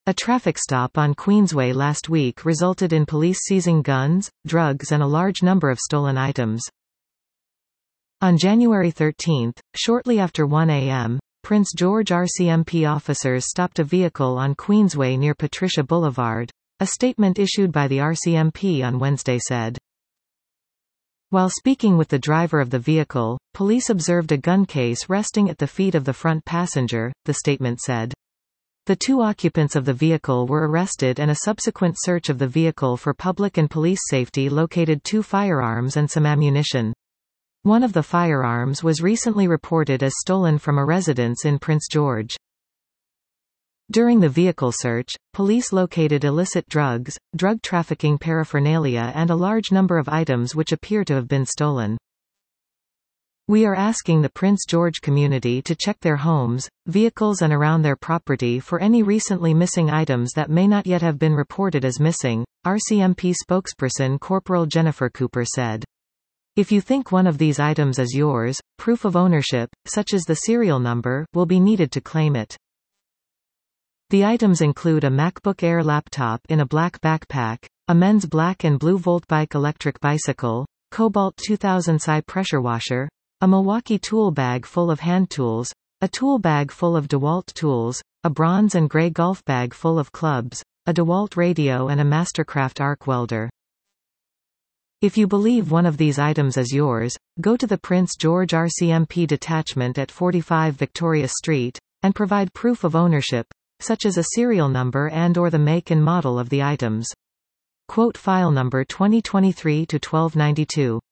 A traffic stop on Queensway last week resulted in police seizing guns, drugs and a large number of stolen items. On January 13, shortly after 1 a.m., Prince George RCMP officers stopped a vehicle on Queensway near Patricia Boulevard. A statement issued by the RCMP on Wednesday said. While speaking with the driver of the vehicle, police observed a gun case resting at the feet of the front passenger, the statement said. The two occupants of the vehicle were arrested and a subsequent search of the vehicle for public and police safety located 2 firearms and some ammunition. One of the firearms was recently reported as stolen from a residence in Prince George. During the vehicle search, police located illicit drugs, drug trafficking paraphernalia and a large number of items which appear to have been stolen. We are asking the Prince George community to check their homes, vehicles and around their property for any recently missing items that may not yet have been reported as missing, RCMP spokesperson Corporal Jennifer Cooper said. If you think one of these items is yours, proof of ownership, such as the serial number, will be needed to claim it. The items include a MacBook Air laptop in a black backpack, a men's black and blue Voltbike electric bicycle, Cobalt 2000 Psi pressure washer, a Milwaukee tool bag full of hand tools, a tool bag full of DeWalt tools, a bronze and gray golf bag full of clubs, a DeWalt radio and a Mastercraft arc welder. If you believe one of these items is yours, go to the Prince George RCMP detachment at 45 Victoria Street, and provide proof of ownership, such as a serial number and/or the make and model of the items. Quote file number 2023-1292.